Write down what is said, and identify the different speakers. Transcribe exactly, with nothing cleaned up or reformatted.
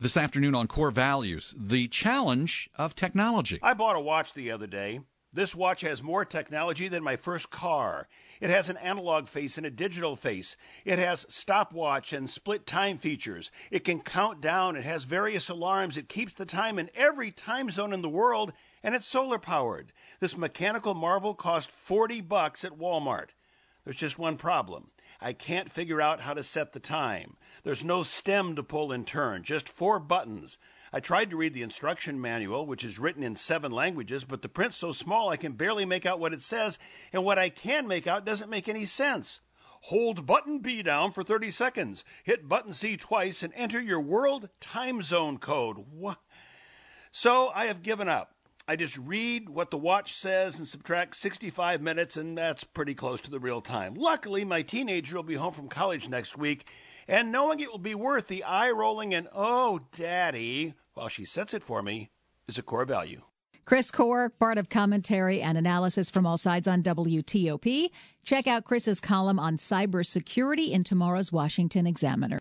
Speaker 1: This afternoon on Core Values, the challenge of technology.
Speaker 2: I bought a watch the other day. This watch has more technology than my first car. It has an analog face and a digital face. It has stopwatch and split time features. It can count down. It has various alarms. It keeps the time in every time zone in the world, and it's solar powered. This mechanical marvel cost forty bucks at Walmart. There's just one problem. I can't figure out how to set the time. There's no stem to pull and turn, just four buttons. I tried to read the instruction manual, which is written in seven languages, but the print's so small I can barely make out what it says, and what I can make out doesn't make any sense. Hold button B down for thirty seconds. Hit button C twice and enter your world time zone code. What? So I have given up. I just read what the watch says and subtract sixty-five minutes, and that's pretty close to the real time. Luckily, my teenager will be home from college next week, and knowing it will be worth the eye-rolling and, oh, Daddy, while she sets it for me, is a core value.
Speaker 3: Chris Core, part of commentary and analysis from all sides on W T O P. Check out Chris's column on cybersecurity in tomorrow's Washington Examiner.